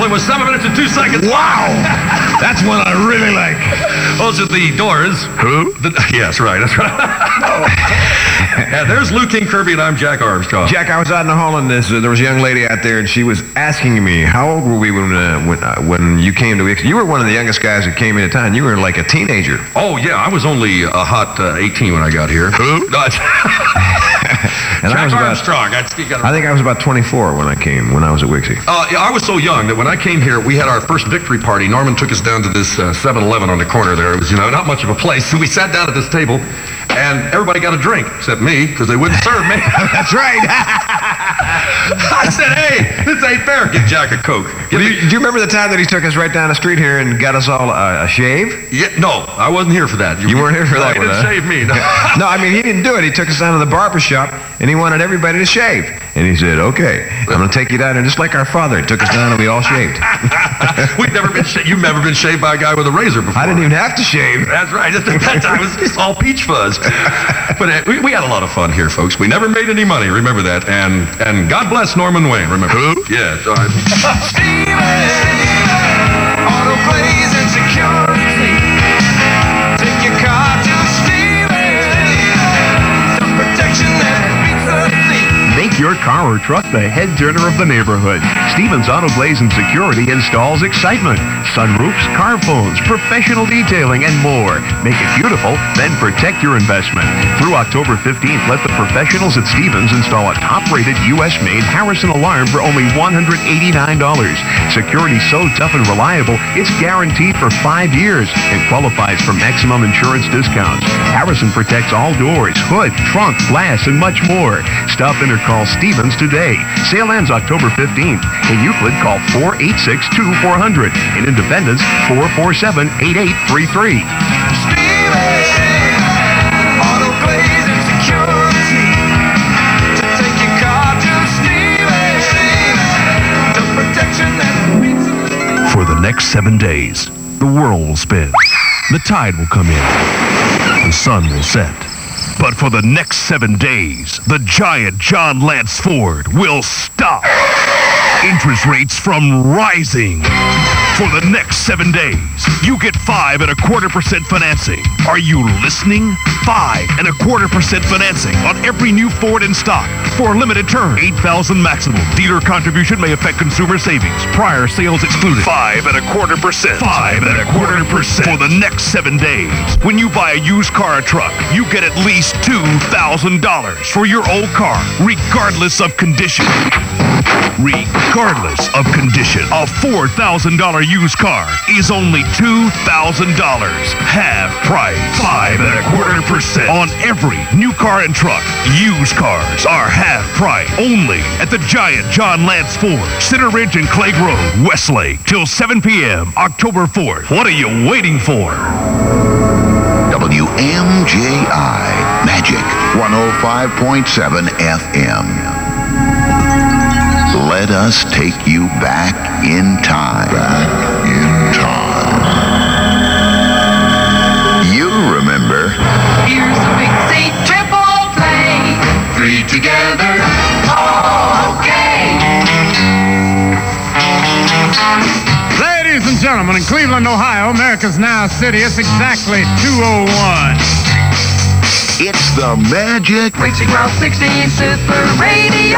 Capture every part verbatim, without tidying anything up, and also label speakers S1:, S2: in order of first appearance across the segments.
S1: it was seven minutes and two seconds.
S2: Wow. That's one I really like.
S1: Those are the Doors.
S2: Who?
S1: The, yes, right. That's right. Yeah, there's Lou King Kirby, and I'm Jack Armstrong.
S2: Jack, I was out in the hall, and this, uh, there was a young lady out there, and she was asking me, how old were we when uh, when, uh, when you came to Wixie? You were one of the youngest guys that came into town. You were like a teenager.
S1: Oh, yeah, I was only a hot uh, eighteen when I got here.
S2: Who?
S1: No, it's
S2: And
S1: Jack
S2: I was about,
S1: Armstrong. I, you gotta
S2: I think I was about twenty-four when I came, when I was at Wixie.
S1: Uh, yeah, I was so young that when I came here, we had our first victory party. Norman took us down to this uh, seven eleven on the corner there. It was, you know, not much of a place. So we sat down at this table, and everybody got a drink, except me, because they wouldn't serve me.
S2: That's right.
S1: I said, hey, this ain't fair. Give Jack a Coke.
S2: Do you, do you remember the time that he took us right down the street here and got us all uh, a shave?
S1: Yeah, no, I wasn't here for that.
S2: You weren't here for
S1: no,
S2: that
S1: he
S2: one,
S1: didn't
S2: huh?
S1: shave me. No.
S2: No, I mean, he didn't do it. He took us down to the barber shop, and he wanted everybody to shave. And he said, okay, I'm going to take you down there, just like our father. He took us down, and we all shaved.
S1: We've never been shaved. You've never been shaved by a guy with a razor before.
S2: I didn't even have to shave.
S1: That's right. At that time, it was just all peach fuzz. But uh, we, we had a lot of fun here, folks. We never made any money. Remember that. And and God bless Norman Wayne. Remember?
S2: Who?
S1: Yeah. Uh,
S3: Steven, auto glaze and security. Take your car to Steven. Some protection that beats the thief.
S4: Make your car or truck the head turner of the neighborhood. Stevens Auto Glaze and Security installs excitement, sunroofs, car phones, professional detailing, and more. Make it beautiful, then protect your investment. Through October fifteenth, let the professionals at Stevens install a top-rated U S made Harrison alarm for only one hundred eighty-nine dollars. Security's so tough and reliable, it's guaranteed for five years and qualifies for maximum insurance discounts. Harrison protects all doors, hood, trunk, glass, and much more. Stop in or call Stevens today. Sale ends October fifteenth. In Euclid, call four eight six, two four zero zero. In Independence, four four seven, eight eight three three.
S3: Steven, auto glaze and security. To take your car to Steven. The protection that beats the thief.
S4: For the next seven days, the world will spin. The tide will come in. The sun will set. But for the next seven days, the giant John Lance Ford will stop interest rates from rising. For the next seven days, you get five and a quarter percent financing. Are you listening? Five and a quarter percent financing on every new Ford in stock for a limited term. eight thousand maximum. Dealer contribution may affect consumer savings. Prior sales excluded. Five and a quarter percent. Five and a quarter percent for the next seven days. When you buy a used car or truck, you get at least two thousand dollars for your old car, regardless of condition. Regardless of condition, a four thousand dollars used car is only two thousand dollars. Half price. Five and a quarter percent on every new car and truck. Used cars are half price. Only at the giant John Lance Ford, Center Ridge and Clay Road, Westlake, till seven p.m. October fourth. What are you waiting for?
S5: W M J I Magic one oh five point seven F M. Let us take you back in time. Back in time. You remember.
S3: Here's a big C triple play. Three together. Okay.
S6: Ladies and gentlemen, in Cleveland, Ohio, America's now city, it's exactly two oh one.
S5: It's the Magic
S3: Racing Route sixty Super Radio.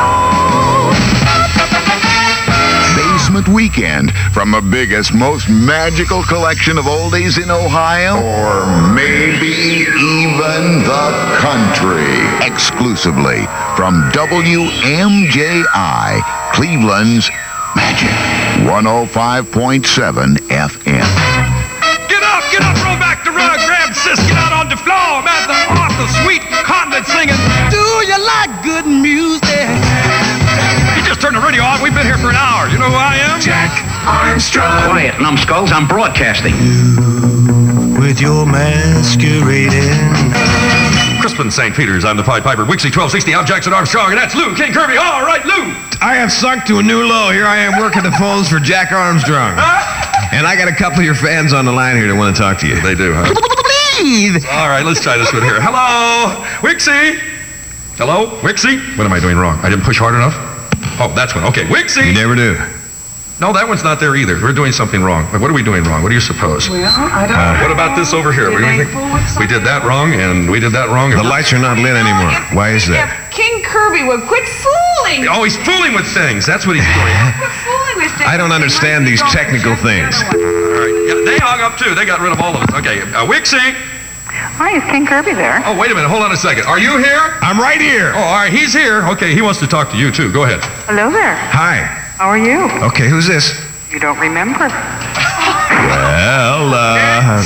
S5: Basement Weekend from the biggest, most magical collection of oldies in Ohio, or maybe even the country. Exclusively from W M J I, Cleveland's Magic one oh five point seven F M.
S1: Get up, get up, roll back the rug, grab sis, get out on the floor, man, the Arthur Sweet Conduct singing.
S3: Do you like good music?
S1: You just turned the radio on, we've been here for an hour. You know who I am?
S3: Jack Armstrong.
S7: Quiet, numbskulls, I'm broadcasting.
S3: With your masquerading.
S1: Crispin Saint Peter's, I'm the Pied Piper. Wixie twelve sixty, I'm Jackson Armstrong, and that's Lou King Kirby. All right, Lou.
S2: I have sunk to a new low. Here I am working the phones for Jack Armstrong. And I got a couple of your fans on the line here that want to talk to you.
S1: They do, huh? All right, let's try this one here. Hello, Wixie. Hello, Wixie. What am I doing wrong? I didn't push hard enough? Oh, that's one. Okay, Wixie.
S2: You never do.
S1: No, that one's not there either. We're doing something wrong. What are we doing wrong? What do you suppose?
S8: Well, I don't
S1: Uh,
S8: know.
S1: what about this over here?
S8: Did
S1: We,
S8: they
S1: think-
S8: fool with
S1: we did that
S8: something?
S1: wrong, and we did that wrong.
S2: The lights are not lit anymore. Why is that?
S8: If King Kirby would quit fooling.
S1: Oh, he's fooling with things. That's what he's doing.
S8: Quit fooling with things.
S2: I don't understand these technical things.
S1: All right. Yeah, they hung up too. They got rid of all of us. Okay, uh, Wixie.
S9: Hi, is King Kirby there?
S1: Oh, wait a minute. Hold on a second. Are you here?
S2: I'm right here.
S1: Oh, all right. He's here. Okay, he wants to talk to you too. Go ahead.
S9: Hello there.
S2: Hi.
S9: How are you?
S2: Okay, who's this?
S9: You don't remember?
S2: Well, uh...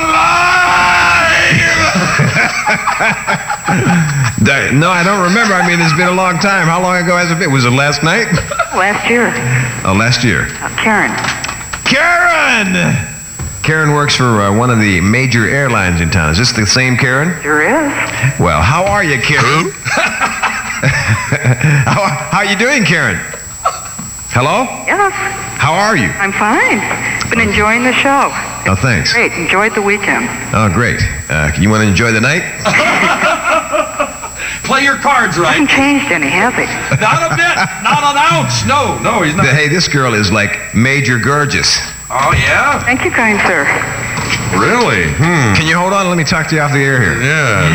S2: Di- no, I don't remember. I mean, it's been a long time. How long ago has it been? Was it last night?
S9: Last year.
S2: Oh, last year.
S9: Uh, Karen.
S2: Karen! Karen works for uh, one of the major airlines in town. Is this the same Karen?
S9: Sure is.
S2: Well, how are you, Karen? how, how you doing, Karen? Hello?
S9: Yes.
S2: How are you?
S9: I'm fine. Been enjoying the show.
S2: Oh, thanks.
S9: Great. Enjoyed the weekend.
S2: Oh, great. Uh, you want to enjoy the night?
S1: Play your cards right.
S9: Hasn't changed any, has he?
S1: Not a bit. Not an ounce. No, no, he's not.
S2: Hey, this girl is like Major Gorgeous.
S1: Oh, yeah?
S9: Thank you, kind sir.
S1: Really? Hmm.
S2: Can you hold on? Let me talk to you off the air here.
S1: Yeah.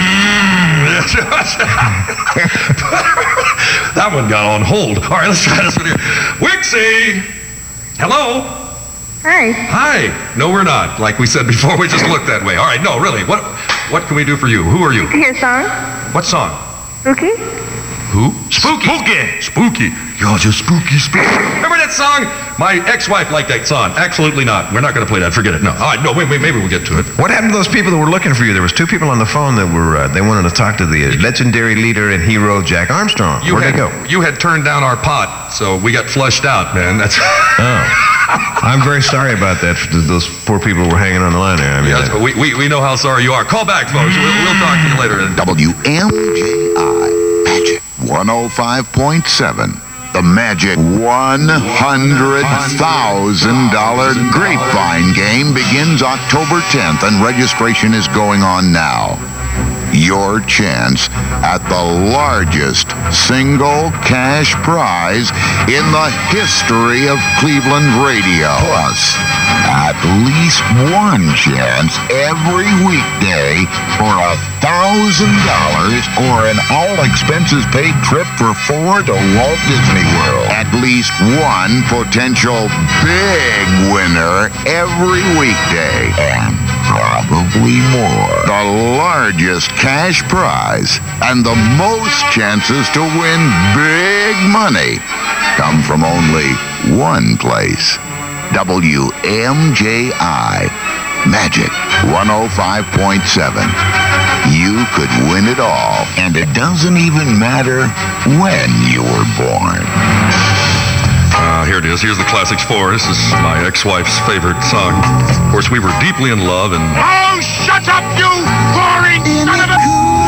S1: That one got on hold. All right, let's try this one here. Wixie! Hello?
S9: Hi.
S1: Hi. No, we're not. Like we said before, we just look that way. All right, no, really. What what can we do for you? Who are you?
S9: Here's song.
S1: What song?
S9: Spooky?
S1: Who? Spooky. Spooky. Spooky. You're just spooky, spooky. Remember that song? My ex-wife liked that song. Absolutely not. We're not going to play that. Forget it. No. All right, no, wait, wait, maybe we'll get to it.
S2: What happened to those people that were looking for you? There was two people on the phone that were, uh, they wanted to talk to the uh, legendary leader and hero, Jack Armstrong.
S1: You
S2: Where'd
S1: had,
S2: they go?
S1: You had turned down our pot, so we got flushed out, man. That's...
S2: Oh. I'm very sorry about that. For those poor people who were hanging on the line there. I mean,
S1: Yes,
S2: uh,
S1: but we, we, we know how sorry you are. Call back, folks. We'll, we'll talk to you later.
S5: W M J I Magic one oh five point seven. The magic one hundred thousand dollars Grapevine game begins October tenth, and registration is going on now. Your chance at the largest single cash prize in the history of Cleveland radio. Plus, at least one chance every weekday for a thousand dollars or an all-expenses-paid trip for four to Walt Disney World. At least one potential big winner every weekday. And probably more. The largest cash prize and the most chances to win big money come from only one place. W M J I Magic one oh five point seven. You could win it all, and it doesn't even matter when you were born.
S1: Uh, here it is. Here's the Classics four. This is my ex-wife's favorite song. Of course, we were deeply in love, and...
S3: Oh, shut up, you boring son of a...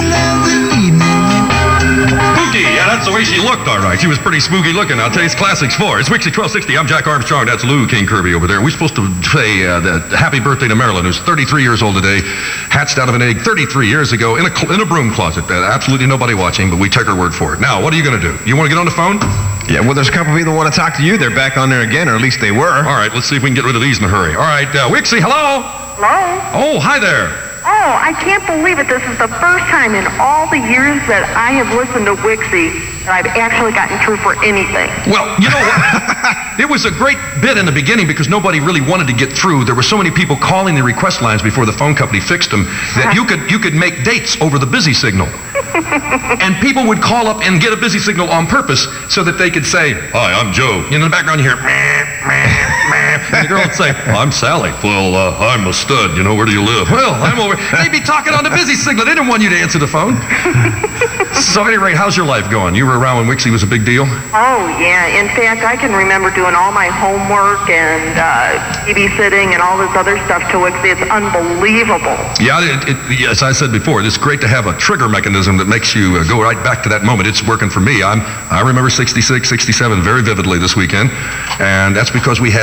S1: Spooky! Yeah, that's the way she looked, all right. She was pretty spooky looking. I'll tell you, it's Classics four. It's Wixie twelve sixty. I'm Jack Armstrong. That's Lou King Kirby over there. We're supposed to say uh, the happy birthday to Marilyn, who's thirty-three years old today, hatched out of an egg thirty-three years ago in a, cl- in a broom closet. Uh, absolutely nobody watching, but we take her word for it. Now, what are you going to do? You want to get on the phone?
S2: yeah, well, there's a couple people that want to talk to you. They're back on there again, or at least they were.
S1: All right, let's see if we can get rid of these in a hurry. All right, uh, Wixie, hello?
S9: Hello?
S1: Oh, hi there.
S9: Oh, I can't believe it. This is the first time in all the years that I have listened to Wixie that I've actually gotten through for anything.
S1: Well, you know what? It was a great bit in the beginning because nobody really wanted to get through. There were so many people calling the request lines before the phone company fixed them that you could you could make dates over the busy signal. And people would call up and get a busy signal on purpose so that they could say, "Hi, I'm Joe." You know, in the background you hear, meh, meh, meh. And the girl would say, "Well, I'm Sally." "Well, uh, I'm a stud. You know, where do you live?" "Well, I'm over." They'd be talking on the busy signal. They didn't want you to answer the phone. So at any rate, how's your life going? You were around when Wixie was a big deal?
S9: Oh, yeah. In fact, I can remember doing all my homework and uh, babysitting and all this other stuff to Wixie. It's unbelievable.
S1: Yeah, it, it, as I said before, it's great to have a trigger mechanism that makes you uh, go right back to that moment. It's working for me. I'm, I remember sixty-six, sixty-seven very vividly this weekend, and that's because we had this entity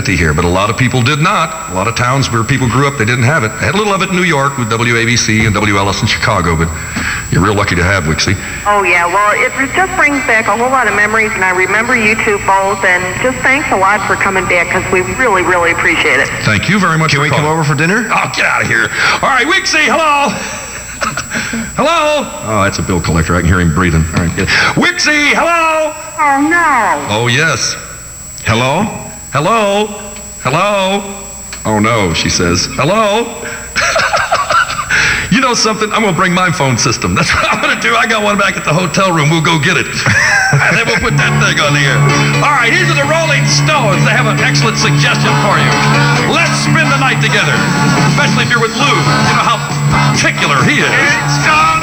S1: empty here, but a lot of people did not. A lot of towns where people grew up, they didn't have it. I had a little of it in New York with W A B C and W L S in Chicago, but you're real lucky to have Wixie.
S9: Oh, yeah. Well, it just brings back a whole lot of memories, and I remember you two both, and just thanks a lot for coming back, because we really, really appreciate it.
S1: Thank you very much.
S2: Can we
S1: calling.
S2: come over for dinner?
S1: Oh, get out of here. All right, Wixie, hello. Hello. Oh, that's a bill collector. I can hear him breathing. All right, good. Wixie, hello.
S9: Oh, no.
S1: Oh, yes.
S2: Hello?
S1: Hello. Hello. Oh, no, she says. Hello. You know something? I'm going to bring my phone system. That's what I'm going to do. I got one back at the hotel room. We'll go get it. And then we'll put that thing on the air. All right, these are the Rolling Stones. They have an excellent suggestion for you. Let's spend the night together, especially if you're with Lou. You know how particular he is. It's gone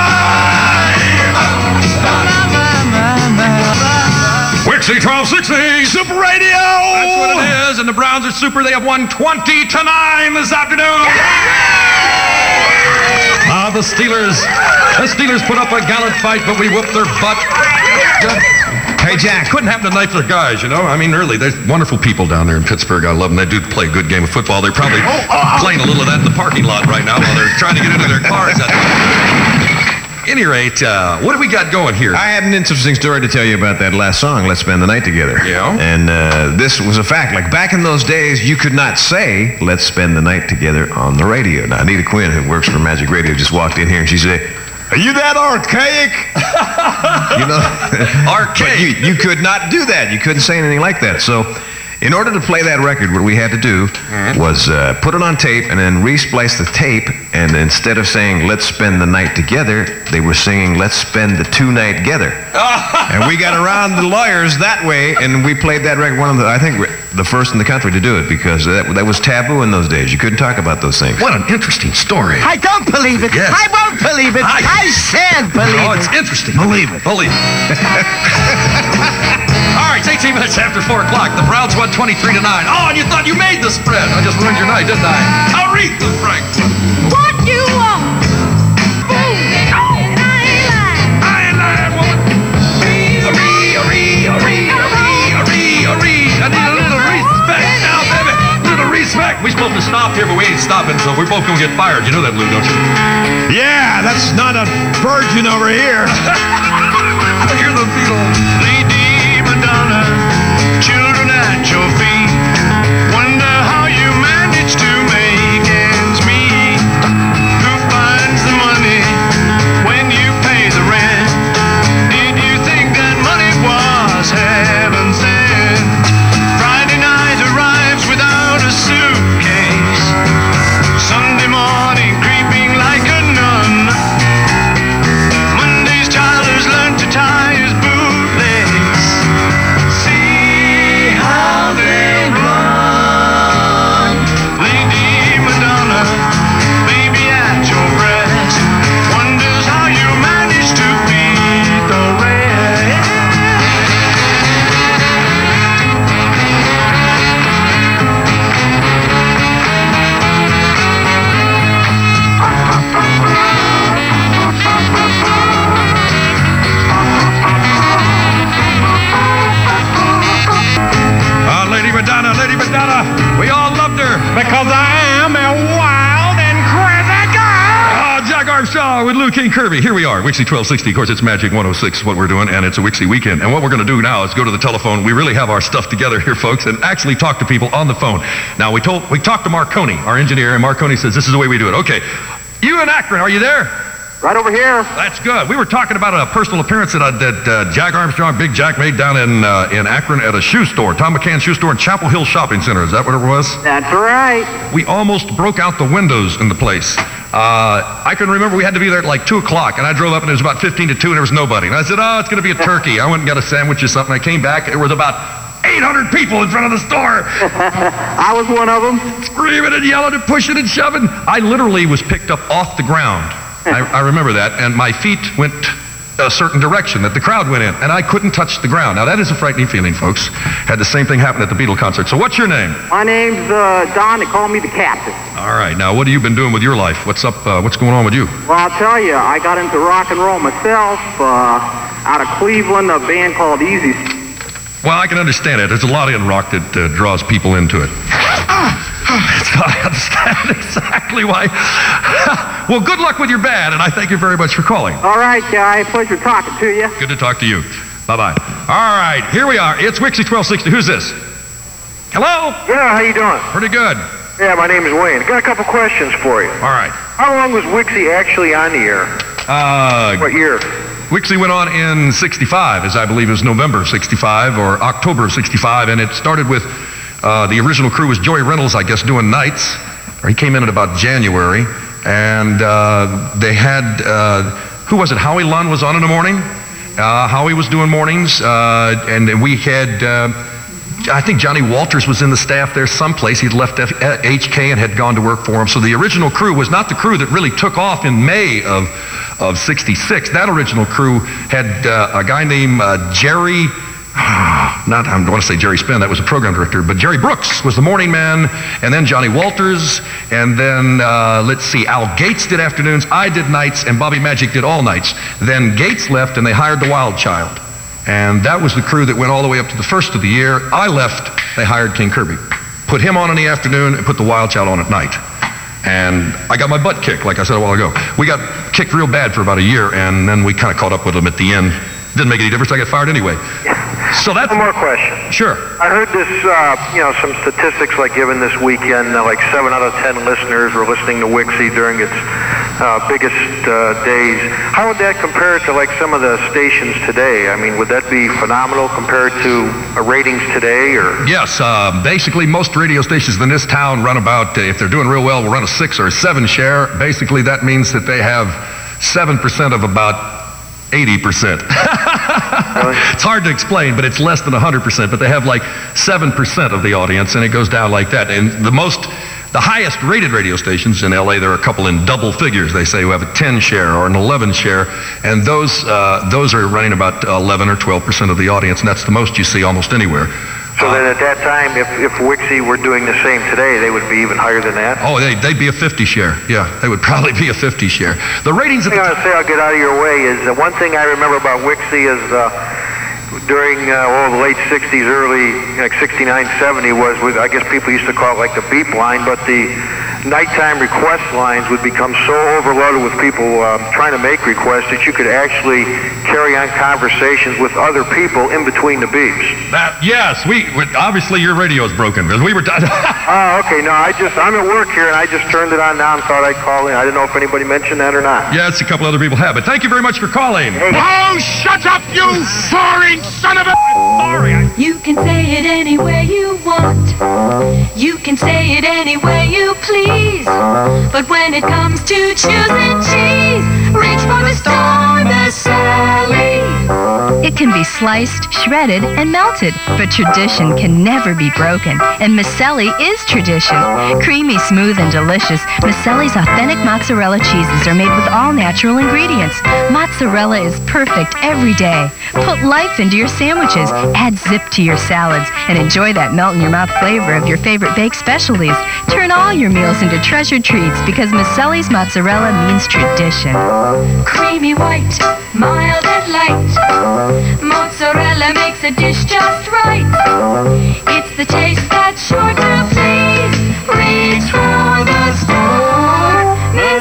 S1: live. Wixie twelve sixty. Super Radio. That's what it is. And the Browns are super. They have won twenty to nine this afternoon. Ah, uh, the Steelers. The Steelers put up a gallant fight, but we whooped their butt.
S2: Hey, Jack.
S1: Couldn't happen to nicer guys, you know? I mean, really, there's wonderful people down there in Pittsburgh. I love them. They do play a good game of football. They're probably playing a little of that in the parking lot right now while they're trying to get into their cars. At any rate, uh, what do we got going here?
S2: I had an interesting story to tell you about that last song, Let's Spend the Night Together.
S1: Yeah?
S2: And uh, this was a fact. Like, back in those days, you could not say, let's spend the night together on the radio. Now, Anita Quinn, who works for Magic Radio, just walked in here and she said, are you that archaic? You know?
S1: Archaic.
S2: But you, you could not do that. You couldn't say anything like that. So, in order to play that record, what we had to do mm-hmm. was uh, put it on tape and then re-splice the tape. And instead of saying, let's spend the night together, they were singing, let's spend the two night together. And we got around the lawyers that way, and we played that record, one of the, I think, the first in the country to do it, because that, that was taboo in those days. You couldn't talk about those things.
S1: What an interesting story.
S10: I don't believe it.
S1: Yes.
S10: I won't believe it. I,
S1: I
S10: said believe
S1: it. Oh, it's
S10: it.
S1: interesting. Believe it. Believe it. All right, it's eighteen minutes after four o'clock. The Browns won twenty-three to nine. Oh, and you thought you made the spread. I just ruined your night, didn't I? Aretha Franklin.
S8: What you want? Food. I ain't lying.
S1: I ain't lying, woman. Aree, aree, aree, aree, aree, aree. I need a little respect now, baby. A little respect. We're supposed to stop here, but we ain't stopping, so we're both going to get fired. You know that, Lou, don't you?
S2: Yeah, that's not a virgin over here.
S1: Hear the Beatles.
S3: Lady Madonna, children at your feet. Wonder how you manage to make ends meet. Who finds the money when you pay the rent? Did you think that money was heaven sent? Friday night arrives without a suitcase. Sunday morning creeping like a nun. Monday's child has learned to tie his bootlace. See how they run. Lady Madonna, baby at your breast, wonders how you manage to beat the rest.
S1: Ah, Lady Madonna, Lady Madonna. We all loved her.
S6: Because I am a wild and crazy girl.
S1: Ah, Jack Armstrong with Lou King Kirby. Here we are, Wixie twelve sixty. Of course, it's Magic one oh six is what we're doing, and it's a Wixie weekend. And what we're going to do now is go to the telephone. We really have our stuff together here, folks, and actually talk to people on the phone. Now, we told we talked to Marconi, our engineer, and Marconi says this is the way we do it. Okay, you in Akron, are you there?
S9: Right over here.
S1: That's good. We were talking about a personal appearance that, uh, that uh, Jack Armstrong, Big Jack, made down in uh, in Akron at a shoe store, Tom McCann shoe store in Chapel Hill Shopping Center. Is that what it was?
S9: That's right.
S1: We almost broke out the windows in the place. Uh, I can remember we had to be there at like two o'clock, and I drove up, and it was about fifteen to two, and there was nobody. And I said, oh, it's going to be a turkey. I went and got a sandwich or something. I came back. There was about eight hundred people in front of the store.
S9: I was one of them.
S1: Screaming and yelling and pushing and shoving. I literally was picked up off the ground. I, I remember that, and my feet went a certain direction that the crowd went in, and I couldn't touch the ground. Now, that is a frightening feeling, folks. Had the same thing happen at the Beatle concert. So what's your name?
S9: My name's uh, Don. They call me the captain.
S1: All right. Now, what have you been doing with your life? What's up? Uh, what's going on with you?
S9: Well, I'll tell you, I got into rock and roll myself. Uh, out of Cleveland, a band called Easy.
S1: Well, I can understand it. There's a lot in rock that uh, draws people into it. So I understand exactly why. Well, good luck with your band, and I thank you very much for calling.
S11: All right, guy. Pleasure talking to you.
S1: Good to talk to you. Bye-bye. All right, here we are. It's Wixie twelve sixty. Who's this? Hello?
S12: Yeah, how you doing?
S1: Pretty good.
S12: Yeah, my name is Wayne. Got a couple questions for you.
S1: All right.
S12: How long was Wixie actually on the air?
S1: Uh,
S12: what year?
S1: Wixie went on in sixty-five, as I believe it was November sixty-five or October of sixty-five, and it started with uh, the original crew was Joey Reynolds, I guess, doing nights. Or he came in at about January, and uh, they had, uh, who was it? Howie Lund was on in the morning. Uh, Howie was doing mornings, uh, and we had, uh, I think Johnny Walters was in the staff there someplace. He'd left F- H K and had gone to work for him. So the original crew was not the crew that really took off in May of, of sixty-six. That original crew had uh, a guy named uh, Jerry, not, I don't want to say Jerry Spinn, that was a program director, but Jerry Brooks was the morning man, and then Johnny Walters, and then, uh, let's see, Al Gates did afternoons, I did nights, and Bobby Magic did all nights. Then Gates left, and they hired the Wild Child. And that was the crew that went all the way up to the first of the year. I left, they hired King Kirby. Put him on in the afternoon, and put the Wild Child on at night. And I got my butt kicked, like I said a while ago. We got kicked real bad for about a year, and then we kind of caught up with them at the end. Didn't make any difference, I got fired anyway. So that's...
S12: One more question.
S1: Sure.
S12: I heard this, uh, you know, some statistics like given this weekend, uh, like seven out of ten listeners were listening to Wixie during its uh, biggest uh, days. How would that compare to like some of the stations today? I mean, would that be phenomenal compared to uh, ratings today, or?
S1: Yes, uh, basically most radio stations in this town run about, uh, if they're doing real well, will run a six or a seven share. Basically that means that they have seven percent of about eighty percent.
S12: Really?
S1: It's hard to explain, but it's less than one hundred percent. But they have like seven percent of the audience, and it goes down like that. And the most, the highest rated radio stations in L A, there are a couple in double figures, they say, who have a ten share or an eleven share. And those, uh, those are running about eleven or twelve percent of the audience, and that's the most you see almost anywhere.
S12: So then at that time, if, if Wixie were doing the same today, they would be even higher than that?
S1: Oh, they, they'd be a fifty share. Yeah, they would probably be a fifty share. The ratings...
S12: The thing I want to say, I'll get out of your way, is uh, one thing I remember about Wixie is uh, during uh, well, the late sixties, early, like sixty-nine, seventy was, was, I guess people used to call it like the beep line, but the nighttime request lines would become so overloaded with people um, trying to make requests that you could actually carry on conversations with other people in between the beeps.
S1: That, yes, we, we obviously your radio's broken, because we were...
S12: Oh, okay, no, I just, I'm at work here, and I just turned it on now and thought I'd call in. I didn't know if anybody mentioned that or not.
S1: Yes, a couple other people have, but thank you very much for calling.
S12: Hey.
S6: Oh, shut up, you soaring son of a... Sorry.
S8: You can say it any way you want. You can say it any way you please. But when it comes to choosing cheese, reach for the star, Miss Sally.
S13: It can be sliced, shredded, and melted, but tradition can never be broken. And Miscelli is tradition. Creamy, smooth, and delicious, Miscelli's authentic mozzarella cheeses are made with all natural ingredients. Mozzarella is perfect every day. Put life into your sandwiches, add zip to your salads, and enjoy that melt-in-your-mouth flavor of your favorite baked specialties. Turn all your meals into treasured treats because Miscelli's mozzarella means tradition.
S8: Creamy white, mild and light. Mozzarella makes a dish just right. It's the taste that's sure to please. Reach for the star,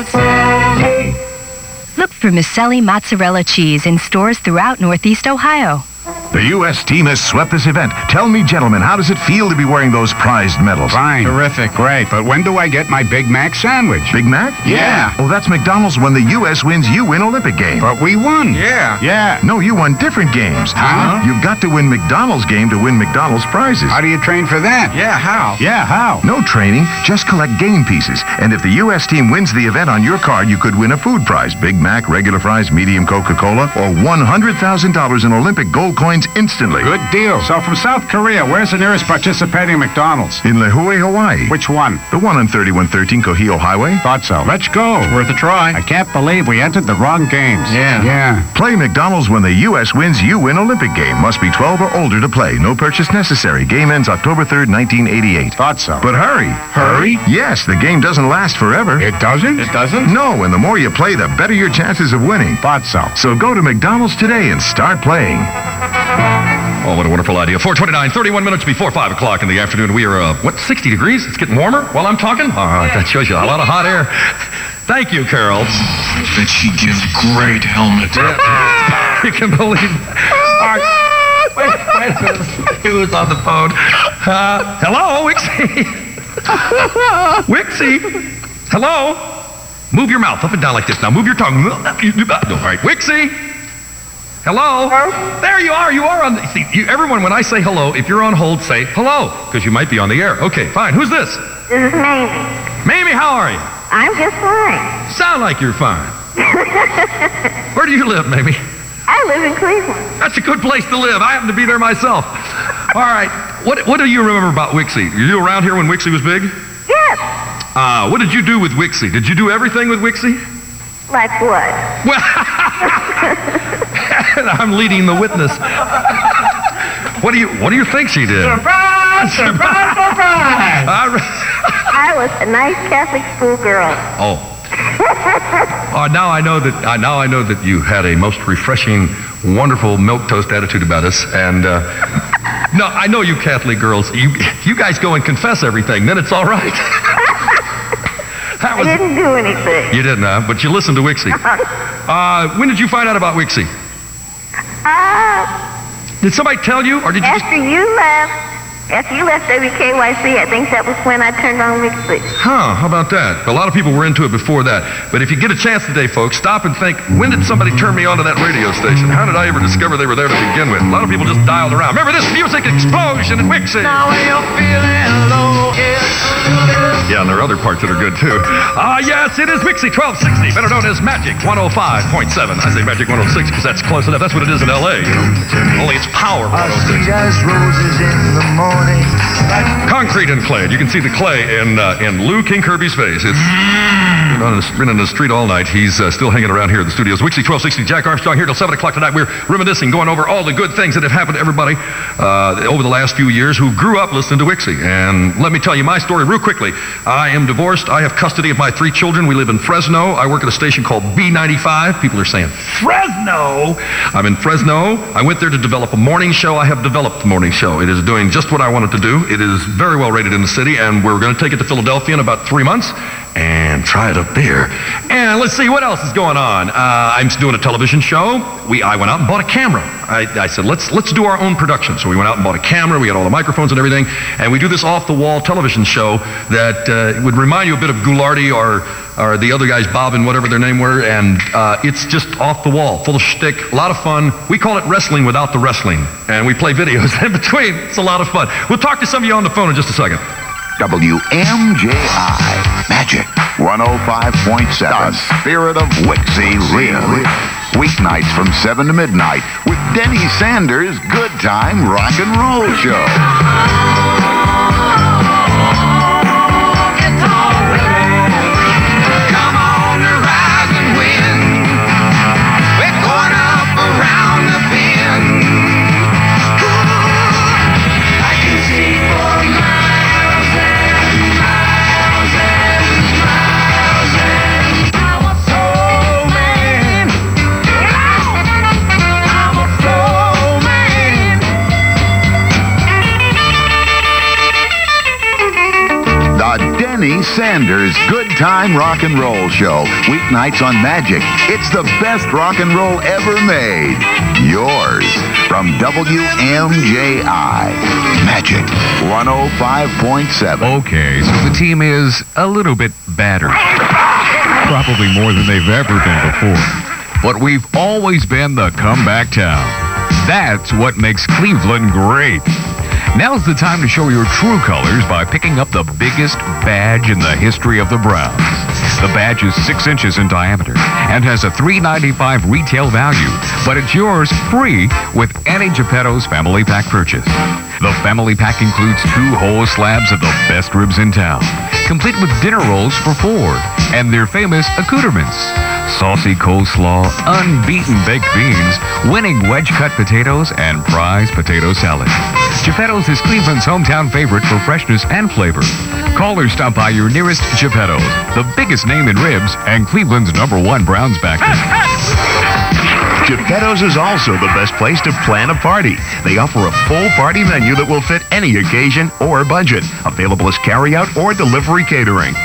S8: Miscelli.
S13: Look for Miscelli mozzarella cheese in stores throughout Northeast Ohio.
S14: The U S team has swept this event. Tell me, gentlemen, how does it feel to be wearing those prized medals?
S6: Fine. Terrific. Great. But when do I get my Big Mac sandwich?
S14: Big Mac?
S6: Yeah.
S14: Oh, that's McDonald's when the U S wins, you win Olympic game.
S6: But we won.
S14: Yeah.
S6: Yeah.
S14: No, you won different games.
S6: Huh?
S14: You've got to win McDonald's game to win McDonald's prizes.
S6: How do you train for that?
S14: Yeah, how?
S6: Yeah, how?
S14: No training, just collect game pieces. And if the U S team wins the event on your card, you could win a food prize. Big Mac, regular fries, medium Coca-Cola, or one hundred thousand dollars in Olympic gold coins instantly.
S6: Good deal. So from South Korea, where's the nearest participating McDonald's?
S14: In Lihue, Hawaii.
S6: Which one?
S14: The one on thirty-one thirteen Cohio Highway.
S6: Thought so. Let's go. Worth a try. I can't believe we entered the wrong games.
S14: Yeah.
S6: Yeah.
S14: Play McDonald's when the U S wins, you win Olympic game. Must be twelve or older to play. No purchase necessary. Game ends October third, nineteen eighty-eight.
S6: Thought so.
S14: But hurry.
S6: Hurry?
S14: Yes, the game doesn't last forever.
S6: It doesn't? It doesn't?
S14: No, and the more you play, the better your chances of winning.
S6: Thought so.
S14: So go to McDonald's today and start playing.
S1: Oh, what a wonderful idea. four twenty-nine, thirty-one minutes before five o'clock in the afternoon. We are, uh, what, sixty degrees? It's getting warmer while I'm talking? Oh, that shows you a lot of hot air. Thank you, Carol.
S15: But she gives great helmet.
S1: You can believe it. All right. Wait, wait a minute. Who was on the phone? Uh, hello, Wixie. Wixie. Hello. Move your mouth up and down like this. Now move your tongue. All right, Wixie. Hello. Hello. There you are. You are on the... See, you, everyone, when I say hello, if you're on hold, say hello, because you might be on the air. Okay, fine. Who's this?
S16: This is Mamie.
S1: Mamie, how are you?
S16: I'm just fine.
S1: Sound like you're fine. Where do you live, Mamie?
S16: I live in Cleveland.
S1: That's a good place to live. I happen to be there myself. All right. What What do you remember about Wixie? Were you around here when Wixie was big?
S16: Yes.
S1: Uh, what did you do with Wixie? Did you do everything with Wixie?
S16: Like what?
S1: Well, I'm leading the witness. What do you What do you think she did?
S6: Surprise! Surprise! Surprise!
S16: I was a nice Catholic schoolgirl.
S1: Oh. Uh, now I know that uh, now I know that you had a most refreshing, wonderful milk toast attitude about us. And uh, no, I know you Catholic girls. You you guys go and confess everything. Then it's all right. That was,
S16: I didn't do anything.
S1: You didn't, huh? But you listened to Wixie. Uh, when did you find out about Wixie?
S16: Uh,
S1: did somebody tell you, or did you?
S16: After
S1: just...
S16: you left. After you left W K Y C, I think that was when I turned on Wixie.
S1: Huh, how about that? A lot of people were into it before that. But if you get a chance today, folks, stop and think, when did somebody turn me on to that radio station? How did I ever discover they were there to begin with? A lot of people just dialed around. Remember this music explosion in Wixie?
S3: Now when you're feeling low,
S1: yeah, and there are other parts that are good, too. Ah, uh, yes, it is Wixie twelve sixty, better known as Magic one oh five point seven. I say Magic one oh six because that's close enough. That's what it is in L A, you know. Only it's power one oh six.
S3: roses in the morning.
S1: Concrete and clay. You can see the clay in uh, in Lou King Kirby's face. It's been on, the, been in the street all night. He's uh, still hanging around here at the studios. Wixie twelve sixty, Jack Armstrong here till seven o'clock tonight. We're reminiscing, going over all the good things that have happened to everybody uh, over the last few years who grew up listening to Wixie. And let me tell you my story real quickly. I am divorced. I have custody of my three children. We live in Fresno. I work at a station called B ninety-five. People are saying, Fresno? I'm in Fresno. I went there to develop a morning show. I have developed a morning show. It is doing just what I wanted to do. It is very well rated in the city, and we're going to take it to Philadelphia in about three months and try it up there. And let's see, what else is going on? Uh, I'm doing a television show. We, I went out and bought a camera. I, I said, let's let's do our own production. So we went out and bought a camera. We got all the microphones and everything, and we do this off-the-wall television show that uh, would remind you a bit of Ghoulardi or or the other guys, Bob and whatever their name were, and uh, it's just off the wall, full of shtick, a lot of fun. We call it wrestling without the wrestling, and we play videos in between. It's a lot of fun. We'll talk to some of you on the phone in just a second.
S5: W M J I Magic one oh five point seven. The spirit of Wixie lives. Weeknights from seven to midnight with Denny Sanders' Good Time Rock and Roll Show. Denny Sanders' Good Time Rock and Roll Show. Weeknights on Magic. It's the best rock and roll ever made. Yours from W M J I. Magic one oh five point seven.
S17: Okay, so the team is a little bit battered. Probably more than they've ever been before. But we've always been the comeback town. That's what makes Cleveland great. Now's the time to show your true colors by picking up the biggest badge in the history of the Browns. The badge is six inches in diameter and has a three ninety-five retail value, but it's yours free with any Geppetto's Family Pack purchase. The Family Pack includes two whole slabs of the best ribs in town, complete with dinner rolls for four, and their famous accoutrements. Saucy coleslaw, unbeaten baked beans, winning wedge-cut potatoes, and prize potato salad. Geppetto's is Cleveland's hometown favorite for freshness and flavor. Call or stop by your nearest Geppetto's, the biggest name in ribs and Cleveland's number one Browns backer.
S14: Geppetto's is also the best place to plan a party. They offer a full party menu that will fit any occasion or budget. Available as carry-out or delivery catering.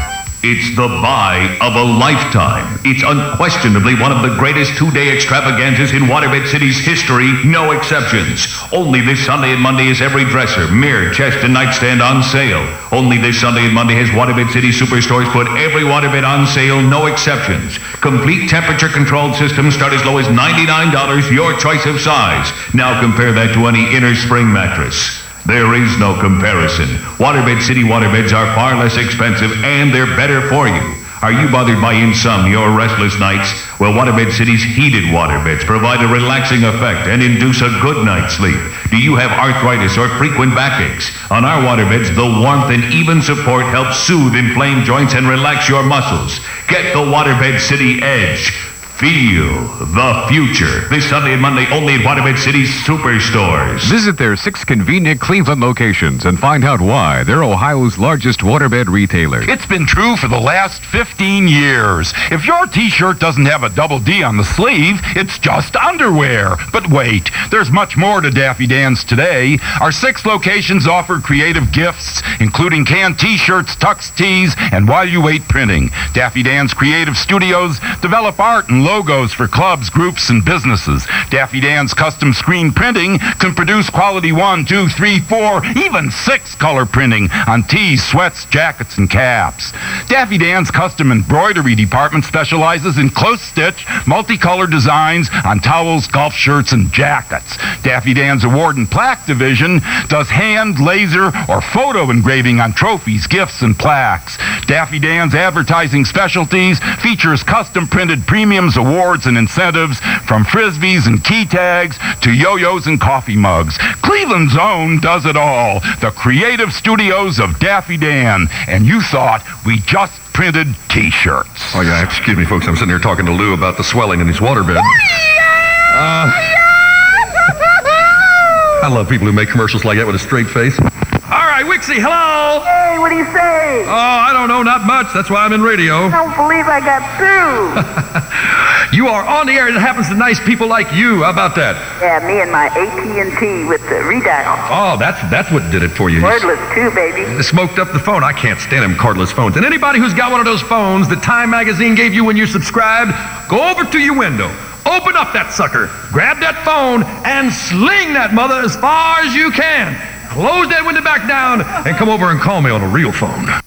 S18: It's the buy of a lifetime. It's unquestionably one of the greatest two-day extravaganzas in Waterbed City's history, no exceptions. Only this Sunday and Monday is every dresser, mirror, chest, and nightstand on sale. Only this Sunday and Monday has Waterbed City Superstores put every waterbed on sale, no exceptions. Complete temperature-controlled systems start as low as ninety-nine dollars, your choice of size. Now compare that to any inner spring mattress. There is no comparison. Waterbed City waterbeds are far less expensive and they're better for you. Are you bothered by insomnia or restless nights? Well, Waterbed City's heated waterbeds provide a relaxing effect and induce a good night's sleep. Do you have arthritis or frequent backaches? On our waterbeds, the warmth and even support help soothe inflamed joints and relax your muscles. Get the Waterbed City Edge. Feel the future. This Sunday and Monday only at Waterbed City's Superstores.
S17: Visit their six convenient Cleveland locations and find out why they're Ohio's largest waterbed retailer.
S19: It's been true for the last fifteen years. If your t-shirt doesn't have a double D on the sleeve, it's just underwear. But wait, there's much more to Daffy Dan's today. Our six locations offer creative gifts, including canned t-shirts, tux tees, and while you wait printing. Daffy Dan's creative studios develop art and logos for clubs, groups, and businesses. Daffy Dan's custom screen printing can produce quality one, two, three, four, even six color printing on tees, sweats, jackets, and caps. Daffy Dan's custom embroidery department specializes in close stitch, multicolor designs on towels, golf shirts, and jackets. Daffy Dan's award and plaque division does hand, laser, or photo engraving on trophies, gifts, and plaques. Daffy Dan's advertising specialties features custom printed premiums, awards, and incentives from frisbees and key tags to yo-yos and coffee mugs. Cleveland's own does it all. The creative studios of Daffy Dan. And you thought we just printed t-shirts.
S1: Oh, yeah, excuse me, folks. I'm sitting here talking to Lou about the swelling in these waterbeds. Uh, I love people who make commercials like that with a straight face. All right, Wixie, hello.
S16: Hey, what do you say?
S1: Oh, I don't know, not much. That's why I'm in radio.
S16: I don't believe I got through.
S1: You are on the air, and it happens to nice people like you. How about that?
S16: Yeah, me and my A T and T with the redial.
S1: Oh, that's that's what did it for you.
S16: Cordless too, baby.
S1: They smoked up the phone. I can't stand them cordless phones. And anybody who's got one of those phones that Time Magazine gave you when you subscribed, go over to your window. Open up that sucker. Grab that phone and sling that mother as far as you can. Close that window back down and come over and call me on a real phone.